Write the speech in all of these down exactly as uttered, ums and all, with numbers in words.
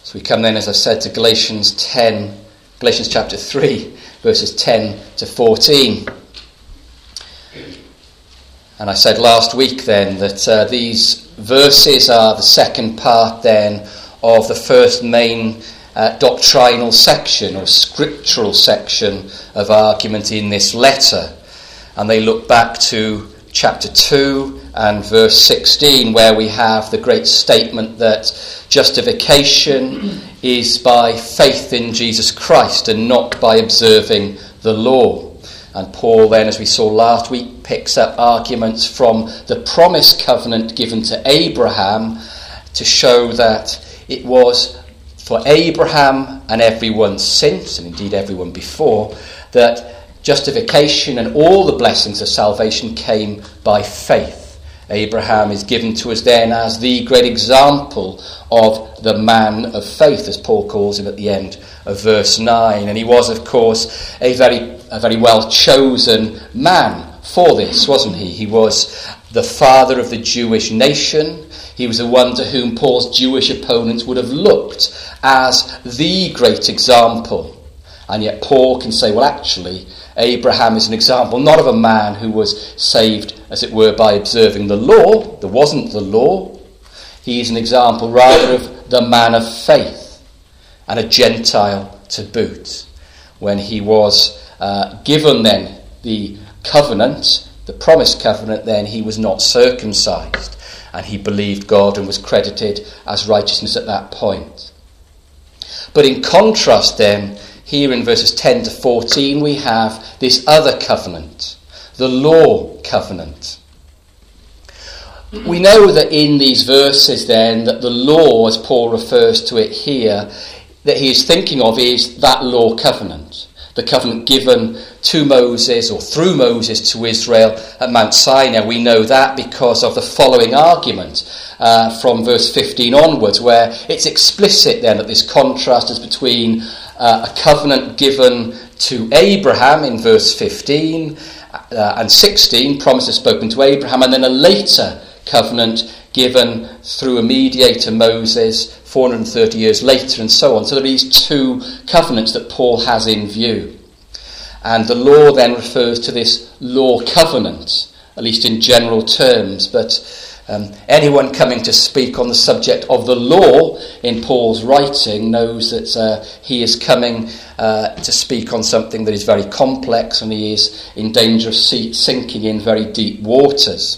So we come then, as I said, to Galatians ten, Galatians chapter three, verses ten to fourteen. And I said last week then that uh, these verses are the second part then of the first main uh, doctrinal section or scriptural section of argument in this letter. And they look back to chapter two and verse sixteen, where we have the great statement that justification is by faith in Jesus Christ and not by observing the law. And Paul then, as we saw last week, picks up arguments from the promised covenant given to Abraham to show that it was for Abraham and everyone since, and indeed everyone before, that justification and all the blessings of salvation came by faith. Abraham is given to us then as the great example of the man of faith, as Paul calls him at the end of verse nine. And he was, of course, a very, a very well-chosen man for this, wasn't he? He was the father of the Jewish nation. He was the one to whom Paul's Jewish opponents would have looked as the great example. And yet Paul can say, well, actually, Abraham is an example not of a man who was saved, as it were, by observing the law. There wasn't the law. He is an example rather of the man of faith, and a Gentile to boot. When he was uh, given then the covenant, the promised covenant, then he was not circumcised, and he believed God and was credited as righteousness at that point. But in contrast then, here in verses ten to fourteen, we have this other covenant, the law covenant. We know that in these verses then, that the law, as Paul refers to it here, that he is thinking of is that law covenant. The covenant given to Moses or through Moses to Israel at Mount Sinai. We know that because of the following argument uh, from verse fifteen onwards, where it's explicit then that this contrast is between uh, a covenant given to Abraham in verse fifteen uh, and sixteen, promises spoken to Abraham, and then a later covenant given through a mediator, Moses, four hundred thirty years later, and so on. So there are these two covenants that Paul has in view. And the law then refers to this law covenant, at least in general terms. But um, anyone coming to speak on the subject of the law in Paul's writing knows that uh, he is coming uh, to speak on something that is very complex, and he is in danger of sinking in very deep waters.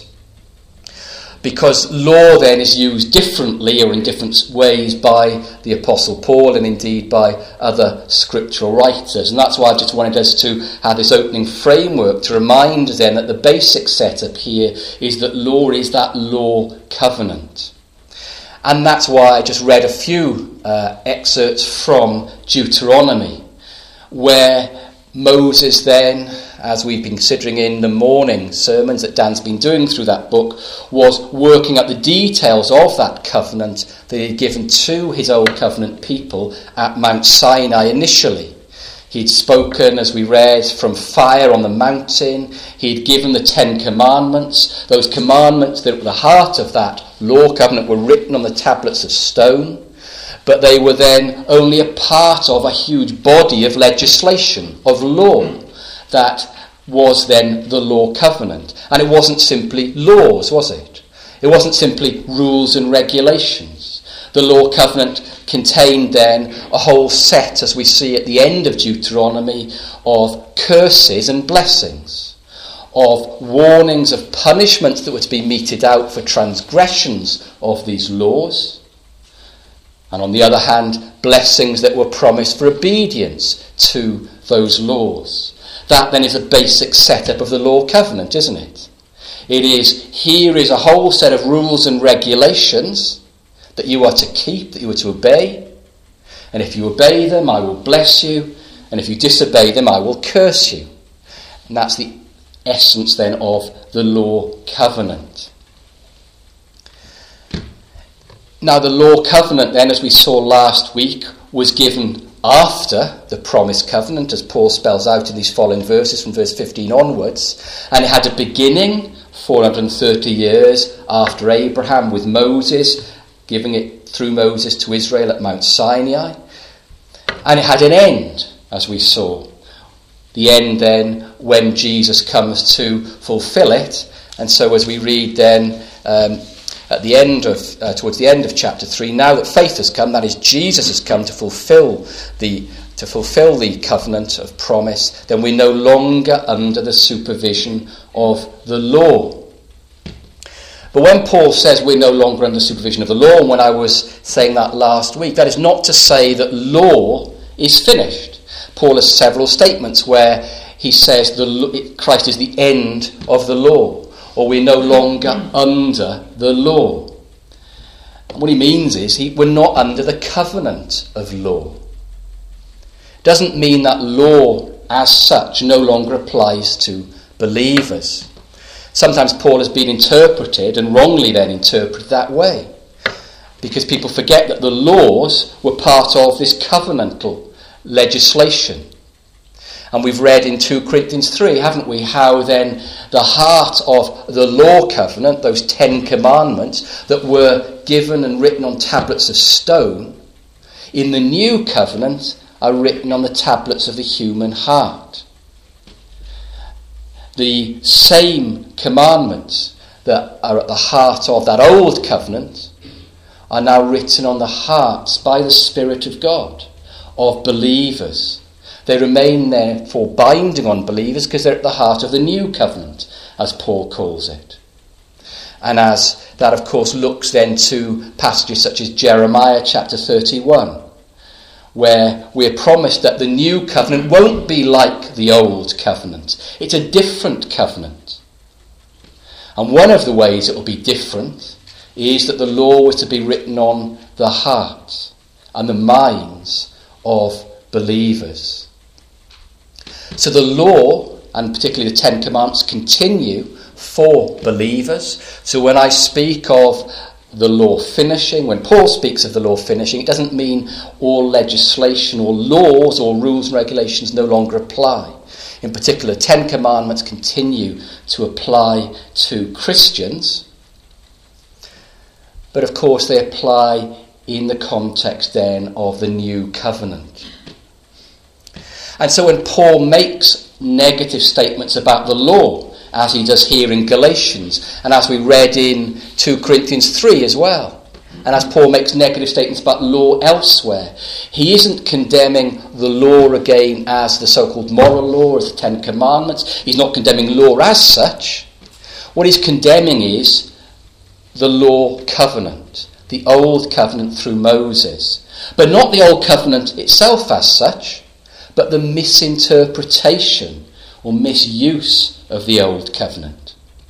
Because law then is used differently or in different ways by the Apostle Paul and indeed by other scriptural writers. And that's why I just wanted us to have this opening framework to remind us then that the basic setup here is that law is that law covenant. And that's why I just read a few uh, excerpts from Deuteronomy, where Moses then, as we've been considering in the morning sermons that Dan's been doing through that book, was working out the details of that covenant that he'd given to his old covenant people at Mount Sinai initially. He'd spoken, as we read, from fire on the mountain. He'd given the Ten Commandments. Those commandments that were the heart of that law covenant were written on the tablets of stone. But they were then only a part of a huge body of legislation, of law, that was then the law covenant. And it wasn't simply laws, was it? It wasn't simply rules and regulations. The law covenant contained then a whole set, as we see at the end of Deuteronomy, of curses and blessings, of warnings of punishments that were to be meted out for transgressions of these laws, and on the other hand, blessings that were promised for obedience to those laws. That then is a basic setup of the law covenant, isn't it? It is, here is a whole set of rules and regulations that you are to keep, that you are to obey. And if you obey them, I will bless you. And if you disobey them, I will curse you. And that's the essence then of the law covenant. Now, the law covenant then, as we saw last week, was given after the promised covenant, as Paul spells out in these following verses from verse fifteen onwards. And it had a beginning four hundred thirty years after Abraham with Moses, giving it through Moses to Israel at Mount Sinai. And it had an end, as we saw. The end then when Jesus comes to fulfill it. And so as we read then um, at the end of, uh, towards the end of chapter three, now that faith has come, that is, Jesus has come to fulfill the to fulfill the covenant of promise, then we're no longer under the supervision of the law. But when Paul says we're no longer under the supervision of the law, and when I was saying that last week, that is not to say that law is finished. Paul has several statements where he says the, Christ is the end of the law, or we're no longer under the law. And what he means is he, we're not under the covenant of law. Doesn't mean that law as such no longer applies to believers. Sometimes Paul has been interpreted, and wrongly then interpreted, that way. Because people forget that the laws were part of this covenantal legislation. And we've read in two Corinthians three, haven't we, how then the heart of the law covenant, those Ten Commandments that were given and written on tablets of stone, in the new covenant are written on the tablets of the human heart. The same commandments that are at the heart of that old covenant are now written on the hearts by the Spirit of God of believers. They remain therefore binding on believers because they're at the heart of the new covenant, as Paul calls it. And as that, of course, looks then to passages such as Jeremiah chapter thirty-one, where we're promised that the new covenant won't be like the old covenant. It's a different covenant. And one of the ways it will be different is that the law was to be written on the hearts and the minds of believers. So the law, and particularly the Ten Commandments, continue for believers. So when I speak of the law finishing, when Paul speaks of the law finishing, it doesn't mean all legislation or laws or rules and regulations no longer apply. In particular, Ten Commandments continue to apply to Christians, but of course they apply in the context then of the new covenant. And so when Paul makes negative statements about the law, as he does here in Galatians, and as we read in two Corinthians three as well, and as Paul makes negative statements about law elsewhere, he isn't condemning the law again as the so-called moral law, as the Ten Commandments. He's not condemning law as such. What he's condemning is the law covenant, the old covenant through Moses. But not the old covenant itself as such, but the misinterpretation or misuse of the old covenant.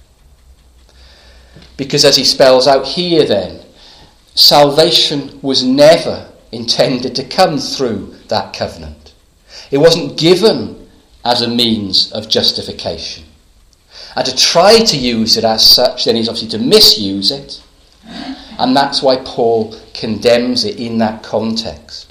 Because as he spells out here then, salvation was never intended to come through that covenant. It wasn't given as a means of justification. And to try to use it as such then is obviously to misuse it. And that's why Paul condemns it in that context.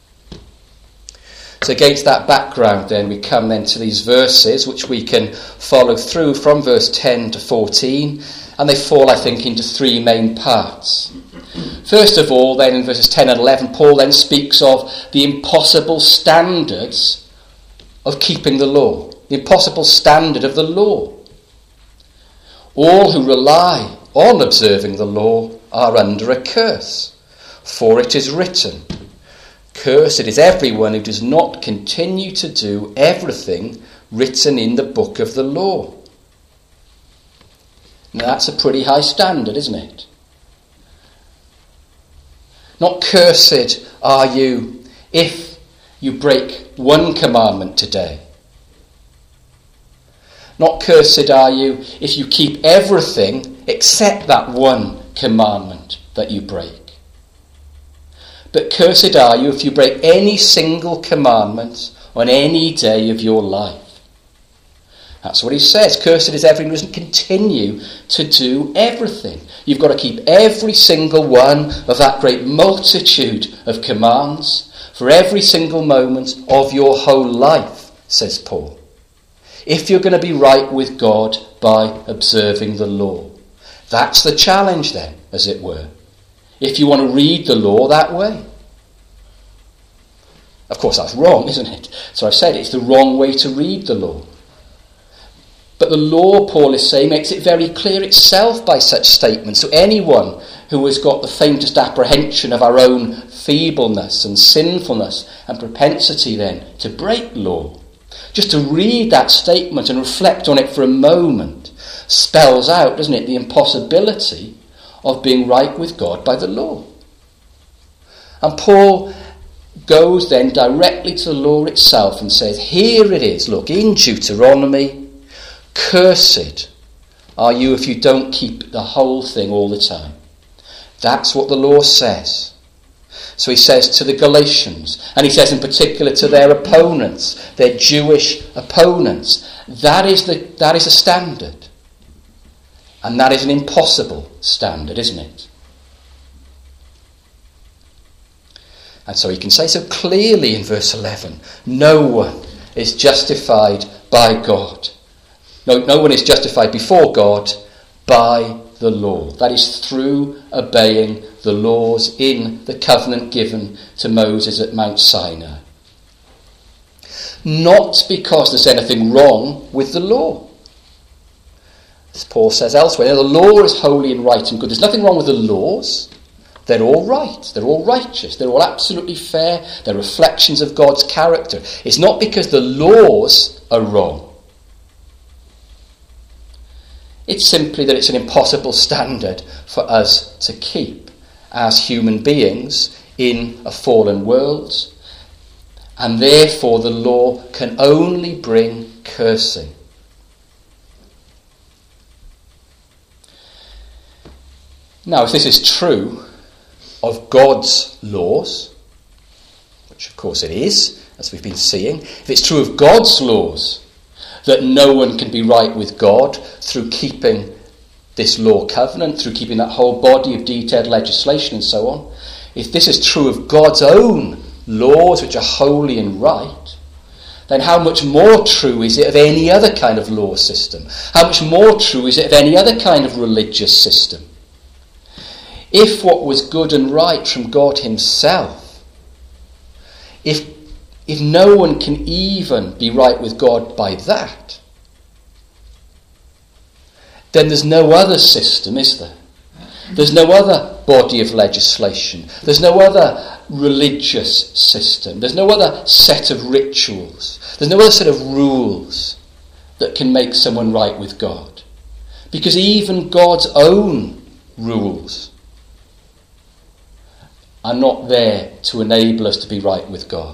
So against that background then we come then to these verses which we can follow through from verse ten to fourteen, and they fall, I think, into three main parts. First of all then in verses ten and eleven, Paul then speaks of the impossible standards of keeping the law, the impossible standard of the law. All who rely on observing the law are under a curse, for it is written, "Cursed is everyone who does not continue to do everything written in the book of the law." Now that's a pretty high standard, isn't it? Not cursed are you if you break one commandment today. Not cursed are you if you keep everything except that one commandment that you break. But cursed are you if you break any single commandment on any day of your life. That's what he says. Cursed is everyone who doesn't continue to do everything. You've got to keep every single one of that great multitude of commands for every single moment of your whole life, says Paul. If you're going to be right with God by observing the law. That's the challenge then, as it were. if you want to read the law that way. Of course, that's wrong, isn't it? So I've said it's the wrong way to read the law. But the law, Paul is saying, makes it very clear itself by such statements. So anyone who has got the faintest apprehension of our own feebleness and sinfulness and propensity then to break law, just to read that statement and reflect on it for a moment, spells out, doesn't it, the impossibility of being right with God by the law. And Paul goes then directly to the law itself and says, here it is, look, in Deuteronomy, cursed are you if you don't keep the whole thing all the time. That's what the law says. So he says to the Galatians, and he says in particular to their opponents, their Jewish opponents, that is the that is a standard. And that is an impossible standard, isn't it? And so he can say so clearly in verse eleven, no one is justified by God. No, no one is justified before God by the law. That is through obeying the laws in the covenant given to Moses at Mount Sinai. Not because there's anything wrong with the law. As Paul says elsewhere, the law is holy and right and good. There's nothing wrong with the laws. They're all right. They're all righteous. They're all absolutely fair. They're reflections of God's character. It's not because the laws are wrong. It's simply that it's an impossible standard for us to keep as human beings in a fallen world. And therefore the law can only bring cursing. Now, if this is true of God's laws, which of course it is, as we've been seeing, if it's true of God's laws, that no one can be right with God through keeping this law covenant, through keeping that whole body of detailed legislation and so on, if this is true of God's own laws, which are holy and right, then how much more true is it of any other kind of law system? How much more true is it of any other kind of religious system? If what was good and right from God himself, if If no one can even be right with God by that, then there's no other system, is there? There's no other body of legislation. There's no other religious system. There's no other set of rituals. There's no other set of rules that can make someone right with God. Because even God's own rules are not there to enable us to be right with God.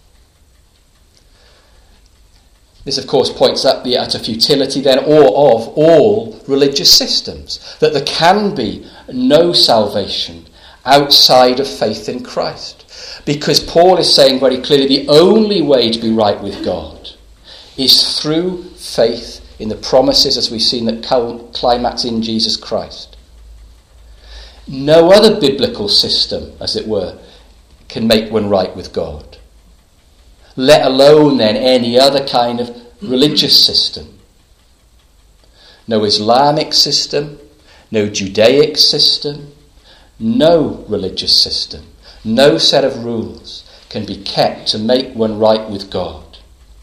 This, of course, points at the utter futility then or of all religious systems, that there can be no salvation outside of faith in Christ. Because Paul is saying very clearly the only way to be right with God is through faith in the promises, as we've seen, that climax in Jesus Christ. No other biblical system, as it were, can make one right with God. Let alone then any other kind of religious system. No Islamic system, no Judaic system, no religious system, no set of rules can be kept to make one right with God.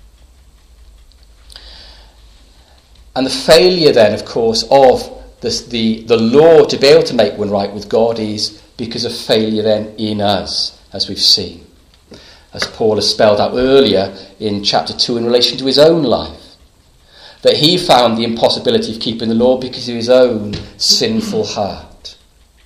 And the failure then, of course, of this, the, the law to be able to make one right with God is because of failure then in us, as we've seen. As Paul has spelled out earlier in chapter two in relation to his own life, that he found the impossibility of keeping the law because of his own sinful heart.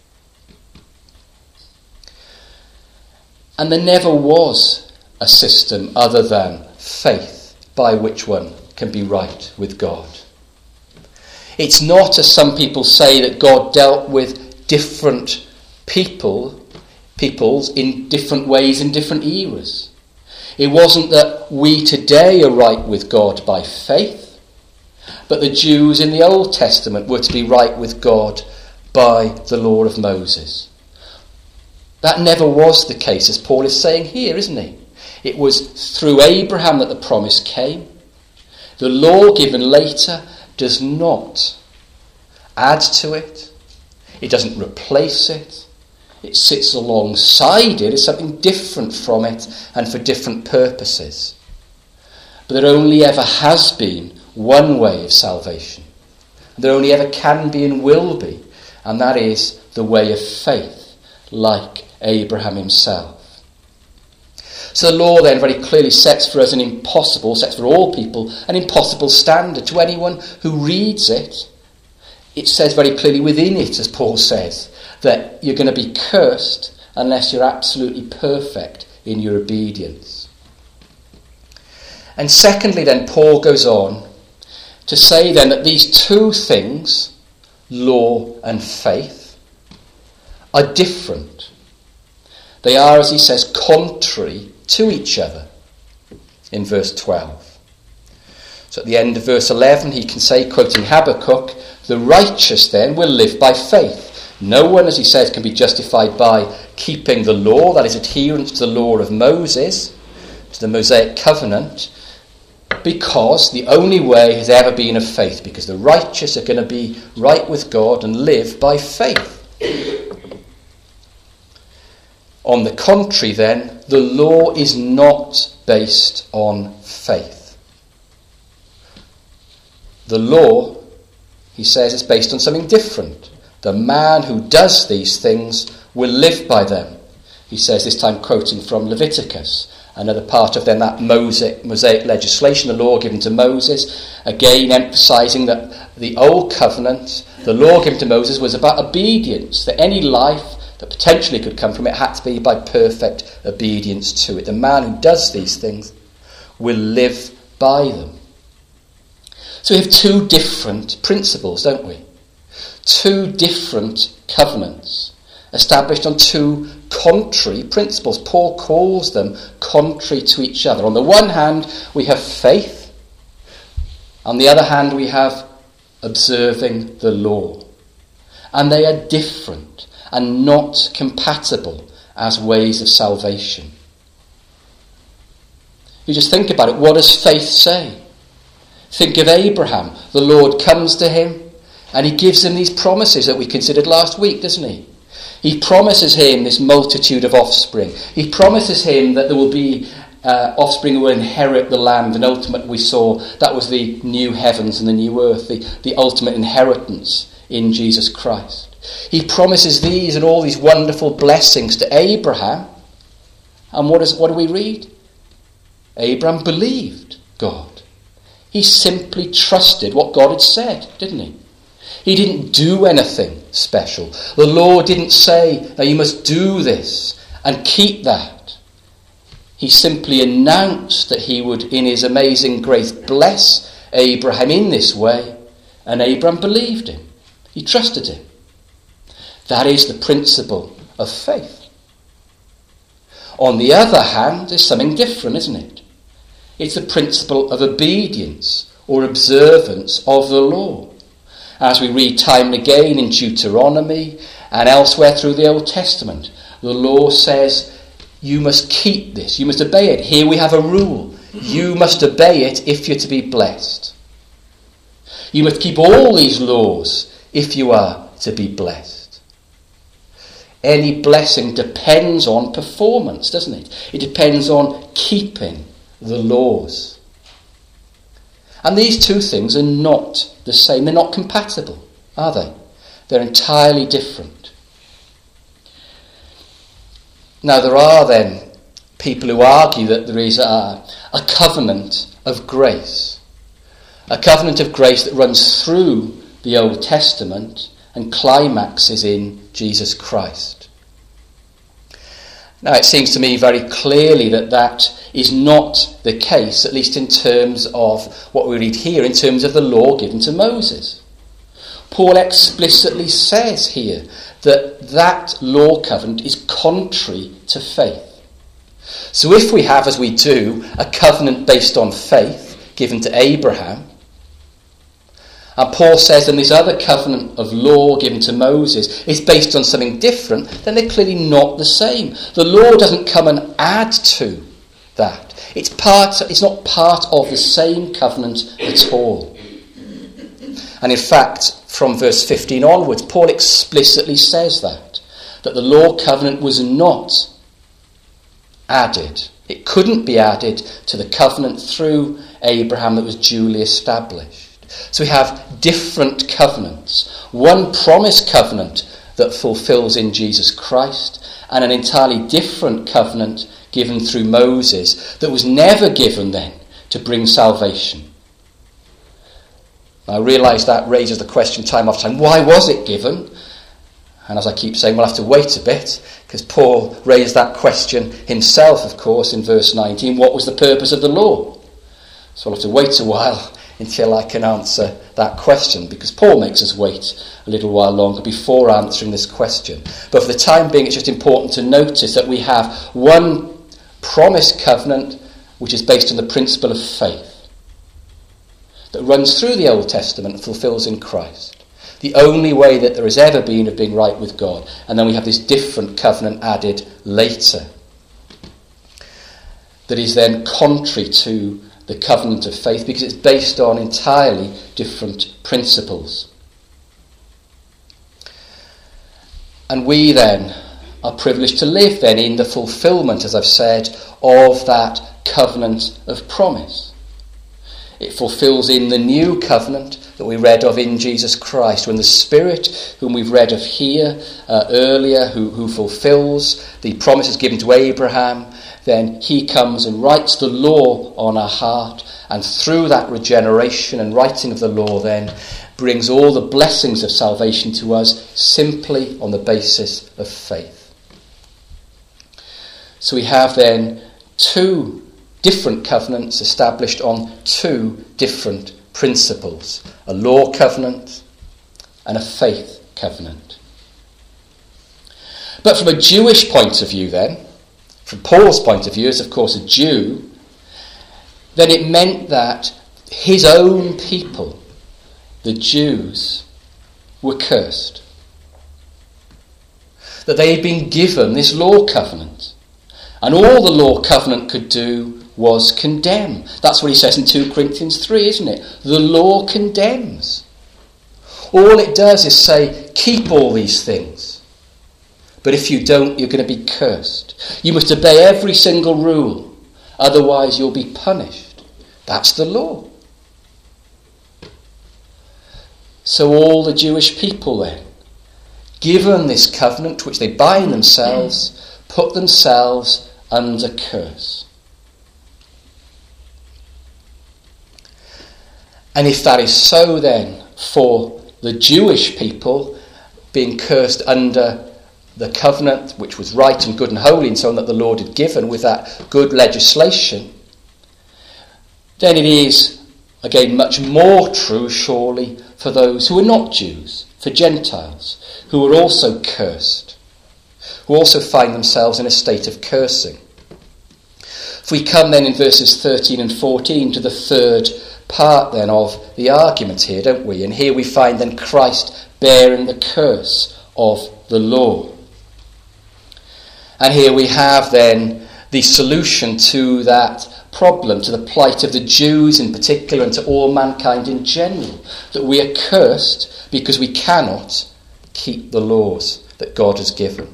And there never was a system other than faith by which one can be right with God. It's not, as some people say, that God dealt with different people peoples in different ways in different eras. It wasn't that we today are right with God by faith, but the Jews in the Old Testament were to be right with God by the law of Moses. That never was the case, as Paul is saying here, isn't he? It was through Abraham that the promise came. The law given later does not add to it. It doesn't replace it. It sits alongside it as something different from it and for different purposes. But there only ever has been one way of salvation. There only ever can be and will be, and that is the way of faith, like Abraham himself. So the law then very clearly sets for us an impossible, sets for all people an impossible standard. To anyone who reads it, it says very clearly within it, as Paul says, that you're going to be cursed unless you're absolutely perfect in your obedience. And secondly then, Paul goes on to say then that these two things, law and faith, are different. They are, as he says, contrary to each other in verse twelve. So at the end of verse eleven he can say, quoting Habakkuk, "The righteous then will live by faith. No one," as he says, "can be justified by keeping the law," that is adherence to the law of Moses, to the Mosaic covenant, because the only way has ever been of faith, because the righteous are going to be right with God and live by faith. On the contrary then, the law is not based on faith. The law, he says, is based on something different. The man who does these things will live by them. He says, this time quoting from Leviticus, another part of then that Mosaic, Mosaic legislation, the law given to Moses, again emphasising that the old covenant, the law given to Moses, was about obedience, that any life that potentially could come from it had to be by perfect obedience to it. The man who does these things will live by them. So we have two different principles, don't we? Two different covenants established on two contrary principles. Paul calls them contrary to each other. On the one hand, we have faith. On the other hand, we have observing the law. And they are different and not compatible as ways of salvation. You just think about it. What does faith say? Think of Abraham. The Lord comes to him and he gives him these promises that we considered last week, doesn't he? He promises him this multitude of offspring. He promises him that there will be uh, offspring who will inherit the land, and ultimately we saw that was the new heavens and the new earth, the, the ultimate inheritance in Jesus Christ. He promises these and all these wonderful blessings to Abraham. And what, is, what do we read? Abraham believed God. He simply trusted what God had said, didn't he? He didn't do anything special. The law didn't say, now you must do this and keep that. He simply announced that he would, in his amazing grace, bless Abraham in this way. And Abraham believed him. He trusted him. That is the principle of faith. On the other hand, there's something different, isn't it? It's the principle of obedience or observance of the law. As we read time and again in Deuteronomy and elsewhere through the Old Testament, the law says, you must keep this, you must obey it. Here we have a rule. You must obey it if you're to be blessed. You must keep all these laws if you are to be blessed. Any blessing depends on performance, doesn't it? It depends on keeping the laws. And these two things are not the same. They're not compatible, are they? They're entirely different. Now, there are then people who argue that there is a, a covenant of grace. A covenant of grace that runs through the Old Testament and climaxes in Jesus Christ. Now, it seems to me very clearly that that is not the case, at least in terms of what we read here, in terms of the law given to Moses. Paul explicitly says here that that law covenant is contrary to faith. So if we have, as we do, a covenant based on faith given to Abraham, and Paul says then this other covenant of law given to Moses is based on something different, then they're clearly not the same. The law doesn't come and add to that. It's part. It's not part of the same covenant at all. And in fact, from verse fifteen onwards, Paul explicitly says that. that the law covenant was not added. It couldn't be added to the covenant through Abraham that was duly established. So we have different covenants. One promised covenant that fulfills in Jesus Christ, and an entirely different covenant given through Moses that was never given then to bring salvation. I realise that raises the question time after time, why was it given? And as I keep saying, we'll have to wait a bit, because Paul raised that question himself, of course, in verse nineteen. What was the purpose of the law? So I'll have to wait a while until I can answer that question, because Paul makes us wait a little while longer before answering this question. But for the time being, it's just important to notice that we have one promised covenant which is based on the principle of faith that runs through the Old Testament and fulfills in Christ. The only way that there has ever been of being right with God. And then we have this different covenant added later that is then contrary to the covenant of faith because it's based on entirely different principles. And we then are privileged to live then in the fulfilment, as I've said, of that covenant of promise. It fulfills in the new covenant that we read of in Jesus Christ, when the Spirit, whom we've read of here uh, earlier, who, who fulfills the promises given to Abraham, then he comes and writes the law on our heart, and through that regeneration and writing of the law then brings all the blessings of salvation to us simply on the basis of faith. So we have then two different covenants established on two different principles, a law covenant and a faith covenant. But from a Jewish point of view then, from Paul's point of view, as of course a Jew, then it meant that his own people, the Jews, were cursed. That they had been given this law covenant. And all the law covenant could do was condemn. That's what he says in two Corinthians three, isn't it? The law condemns. All it does is say, keep all these things. But if you don't, you're going to be cursed. You must obey every single rule. Otherwise, you'll be punished. That's the law. So all the Jewish people then, given this covenant which they bind themselves, put themselves under curse. And if that is so then for the Jewish people being cursed under the covenant which was right and good and holy and so on that the Lord had given with that good legislation, then it is again much more true surely for those who are not Jews, for Gentiles, who are also cursed, who also find themselves in a state of cursing. If we come then in verses thirteen and fourteen to the third part then of the argument here, don't we? And here we find then Christ bearing the curse of the law. And here we have then the solution to that problem, to the plight of the Jews in particular and to all mankind in general, that we are cursed because we cannot keep the laws that God has given.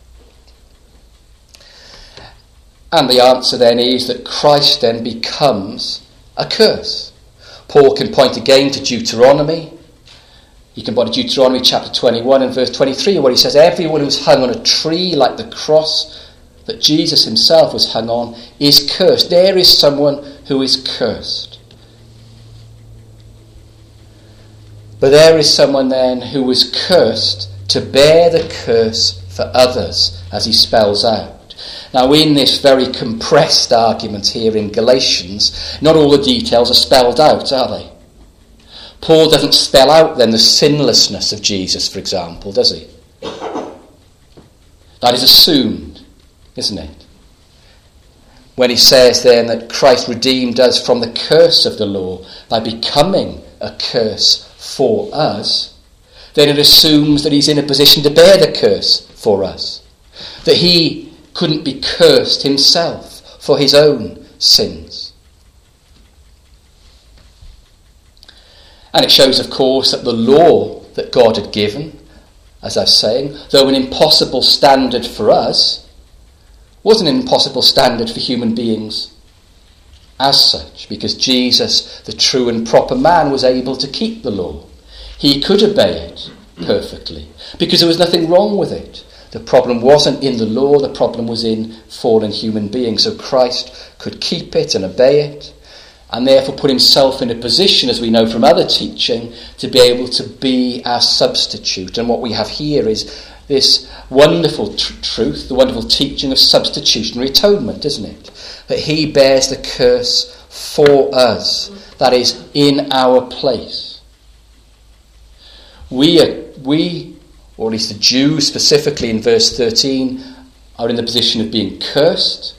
And the answer then is that Christ then becomes a curse. Paul can point again to Deuteronomy. He can point to Deuteronomy chapter twenty-one and verse twenty-three, where he says, everyone who's hung on a tree like the cross that Jesus himself was hung on is cursed. There is someone who is cursed. But there is someone then who was cursed to bear the curse for others, as he spells out. Now, in this very compressed argument here in Galatians, not all the details are spelled out, are they? Paul doesn't spell out then the sinlessness of Jesus, for example, does he? That is assumed, isn't it? When he says then that Christ redeemed us from the curse of the law by becoming a curse for us, then it assumes that he's in a position to bear the curse for us. That he couldn't be cursed himself for his own sins. And it shows, of course, that the law that God had given, as I was saying, though an impossible standard for us, wasn't an impossible standard for human beings as such, because Jesus, the true and proper man, was able to keep the law. He could obey it perfectly, because there was nothing wrong with it. The problem wasn't in the law, the problem was in fallen human beings. So Christ could keep it and obey it, and therefore put himself in a position, as we know from other teaching, to be able to be our substitute. And what we have here is this wonderful tr- truth, the wonderful teaching of substitutionary atonement, isn't it? That he bears the curse for us, that is, in our place. We, are, we, or at least the Jews specifically in verse thirteen, are in the position of being cursed.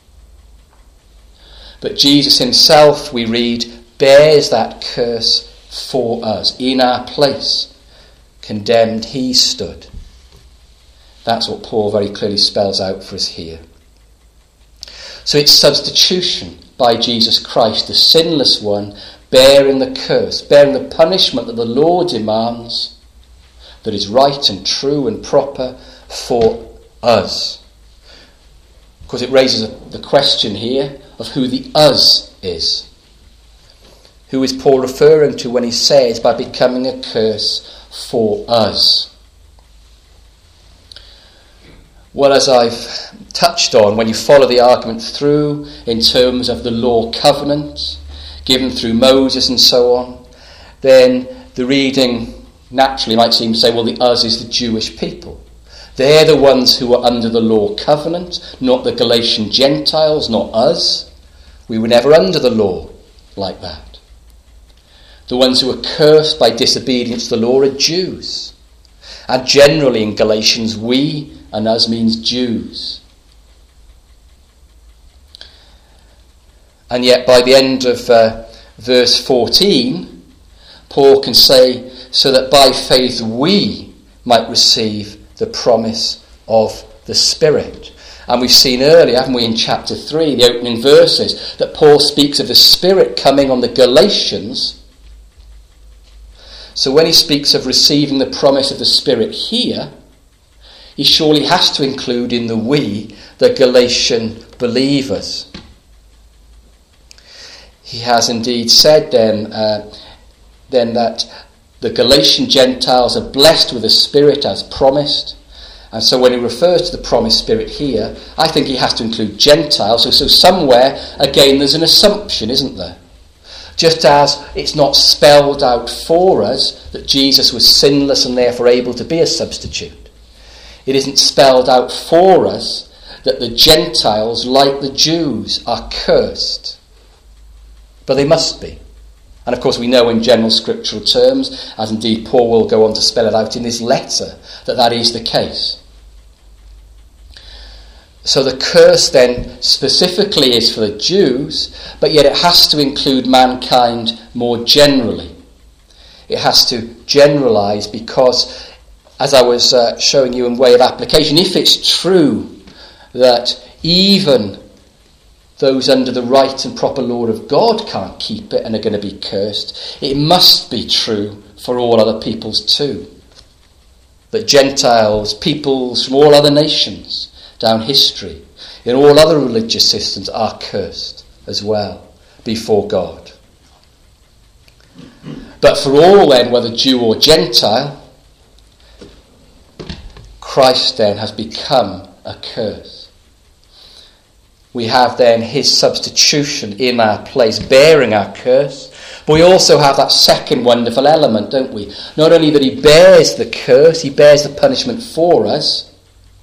But Jesus himself, we read, bears that curse for us. In our place, condemned, he stood. That's what Paul very clearly spells out for us here. So it's substitution by Jesus Christ, the sinless one, bearing the curse, bearing the punishment that the law demands, that is right and true and proper for us. Because it raises the question here of who the us is. Who is Paul referring to when he says, by becoming a curse for us? Well, as I've touched on, when you follow the argument through in terms of the law covenant given through Moses and so on, then the reading naturally might seem to say, well, the us is the Jewish people. They're the ones who are under the law covenant, not the Galatian Gentiles, not us. We were never under the law like that. The ones who are cursed by disobedience to the law are Jews. And generally in Galatians, we and us means Jews. And yet by the end of uh, verse fourteen, Paul can say, so that by faith we might receive the promise of the Spirit. And we've seen earlier, haven't we, in chapter three, the opening verses, that Paul speaks of the Spirit coming on the Galatians. So when he speaks of receiving the promise of the Spirit here, he surely has to include in the we the Galatian believers. He has indeed said then, uh, then that the Galatian Gentiles are blessed with the Spirit as promised. And so when he refers to the promised Spirit here, I think he has to include Gentiles. So, so somewhere, again, there's an assumption, isn't there? Just as it's not spelled out for us that Jesus was sinless and therefore able to be a substitute. It isn't spelled out for us that the Gentiles, like the Jews, are cursed. But they must be. And of course we know in general scriptural terms, as indeed Paul will go on to spell it out in this letter, that that is the case. So the curse then specifically is for the Jews, but yet it has to include mankind more generally. It has to generalise because, as I was uh, showing you in way of application, if it's true that even those under the right and proper law of God can't keep it and are going to be cursed, it must be true for all other peoples too. That Gentiles, peoples from all other nations down history, in all other religious systems, are cursed as well before God. But for all then, whether Jew or Gentile, Christ then has become a curse. We have then his substitution in our place, bearing our curse. But we also have that second wonderful element, don't we? Not only that he bears the curse, he bears the punishment for us,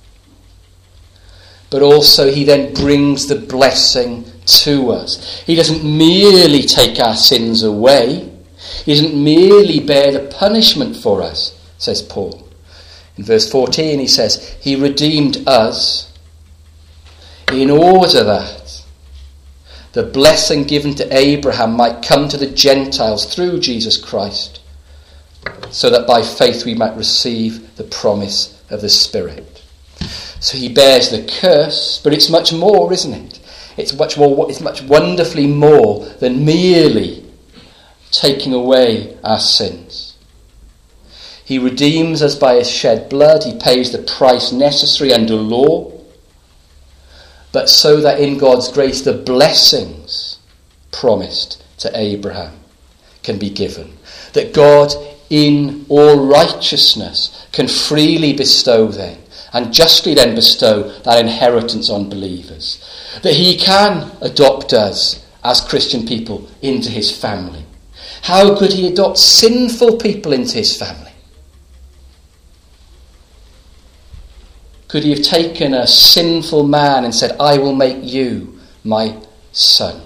but also he then brings the blessing to us. He doesn't merely take our sins away. He doesn't merely bear the punishment for us, says Paul. In verse fourteen he says, he redeemed us in order that the blessing given to Abraham might come to the Gentiles through Jesus Christ, so that by faith we might receive the promise of the Spirit. So he bears the curse, but it's much more, isn't it? It's much more. It's much wonderfully more than merely taking away our sins. He redeems us by his shed blood. He pays the price necessary under law. But so that in God's grace the blessings promised to Abraham can be given. That God in all righteousness can freely bestow then, and justly then bestow that inheritance on believers. That he can adopt us as Christian people into his family. How could he adopt sinful people into his family? Could he have taken a sinful man and said, I will make you my son?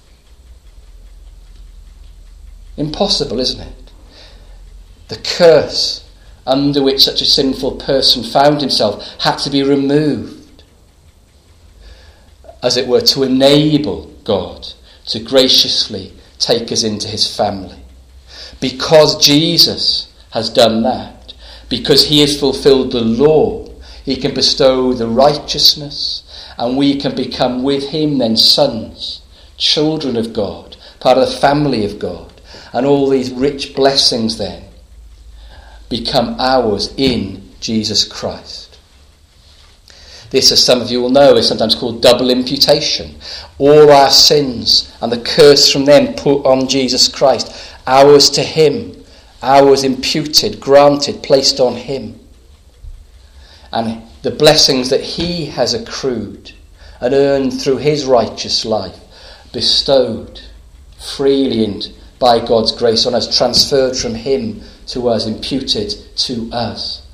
Impossible, isn't it? The curse under which such a sinful person found himself had to be removed, as it were, to enable God to graciously take us into his family. Because Jesus has done that, because he has fulfilled the law, he can bestow the righteousness, and we can become with him then sons, children of God, part of the family of God, and all these rich blessings then become ours in Jesus Christ. This, as some of you will know, is sometimes called double imputation. All our sins and the curse from them put on Jesus Christ, ours to him, ours imputed, granted, placed on him. And the blessings that he has accrued and earned through his righteous life, bestowed freely and by God's grace on us, transferred from him to us, imputed to us.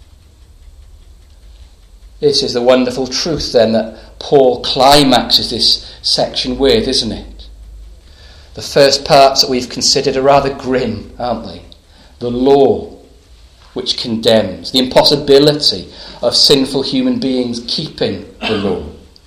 This is the wonderful truth then that Paul climaxes this section with, isn't it? The first parts that we've considered are rather grim, aren't they? The law, which condemns, the impossibility of sinful human beings keeping the law.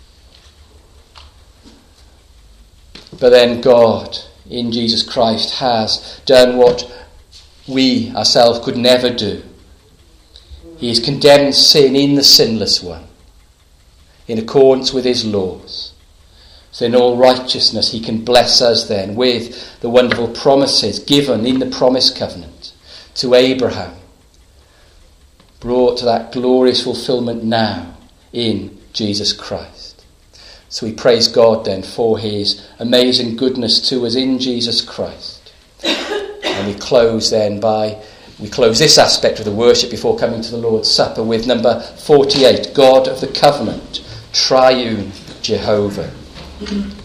But then God, in Jesus Christ, has done what we ourselves could never do. He has condemned sin in the sinless one, in accordance with his laws. So in all righteousness he can bless us then with the wonderful promises given in the promise covenant to Abraham, brought to that glorious fulfillment now in Jesus Christ. So we praise God then for his amazing goodness to us in Jesus Christ. And we close then by, we close this aspect of the worship before coming to the Lord's Supper with number forty-eight, God of the Covenant, Triune Jehovah.